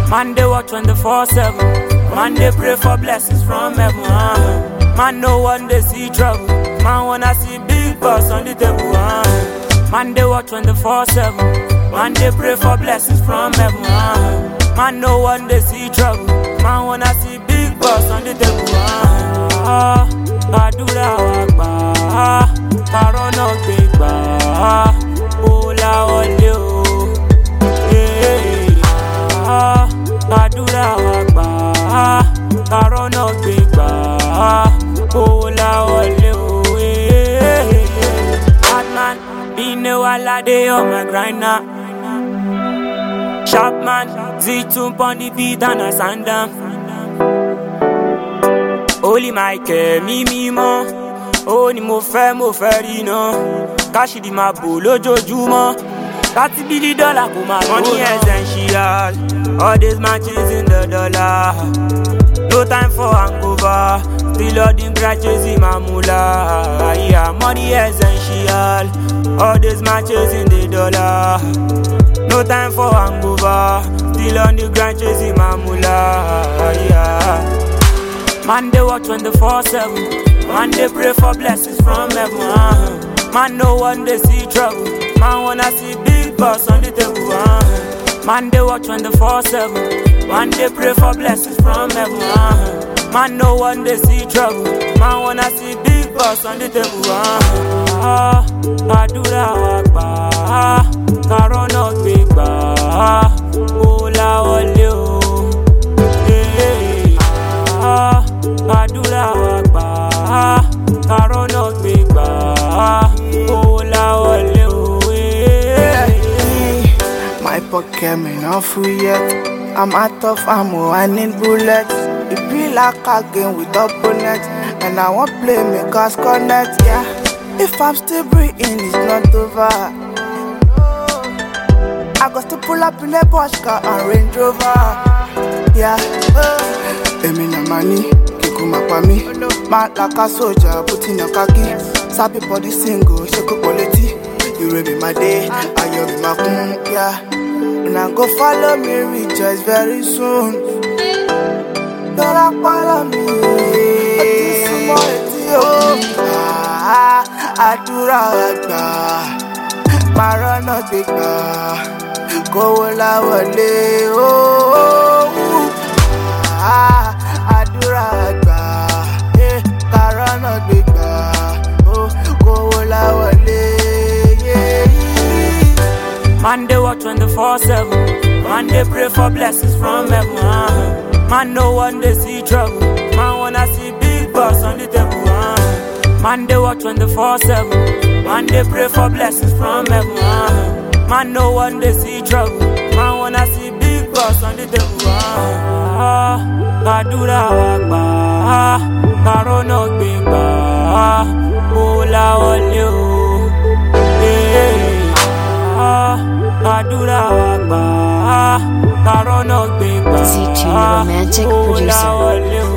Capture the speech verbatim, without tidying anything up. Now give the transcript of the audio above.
Man, they work twenty-four seven. Man, they pray for blessings from heaven. Uh. Man, no one they see trouble. Man, wanna see big boss on the table. Uh. Man, they work twenty-four seven. Man, they pray for blessings from heaven. Uh. Man, no one they see trouble. Man, wanna see big boss on the table. Uh. Adura wagba, Corona big ba, Ola ole o. Ah, Adura wagba, Corona big ba, Ola ole o. Bad man, been a while a day on my grind now. Sharp man, Z two on the beat and a sandam. Holy Michael, mi mi mo, oh ni mo fẹ́ mo fẹ́ rí iná. Káṣí di máa bò lójoojúmọ́. Thirty billion dollar kò máa tó. Money essential, all these matches in the dollar. No time for hangover, still all the grudges in my moolah. Yeah, money essential, all these matches in the dollar. No time for hangover, still on the grudges in my moolah. Yeah. Man, they work twenty-four seven. Man, they pray for blessings from heaven. Uh. Man, no one they see trouble. Man, wanna see big boss on the table. Uh. Man, they work twenty-four seven. Man, they pray for blessings from heaven. Uh. Man, no one they see trouble. Man, wanna see big boss on the table. Uh. Adura wagba, Corona big ba, Ola ole o. Adura wagba, Corona big ba, Ola ole o. My pocket me not full yet. I'm out of ammo, I need bullets. It be like a game with opponents, and I won't play me cause connect, yeah. If I'm still breathing, it's not over. I got to pull up in a Porsche car and Range Rover, yeah. Emi na money. Mapa me, mad like a soldier, put in your khaki. Sabi body single, shake up quality. You will be my day, and you be my moon, yeah. And I go follow me, rejoice very soon. Don't follow me, ah, Adura wagba, Corona big ba, Ola ole o. Ah, Adura wagba. Big oh, go Man, they work twenty-four seven. Man, they pray for blessings from heaven. Uh. Man, no one they see trouble. Man, wanna see big boss on the table. Uh. Man, they work twenty-four seven. Man, they pray for blessings from heaven. Uh. Man, no one they see trouble. Man, wanna see big boss on the table. Uh. Adura wagba, Corona big ba, Ola ole o. Adura wagba, Corona big ba, Z two Romantic Producer.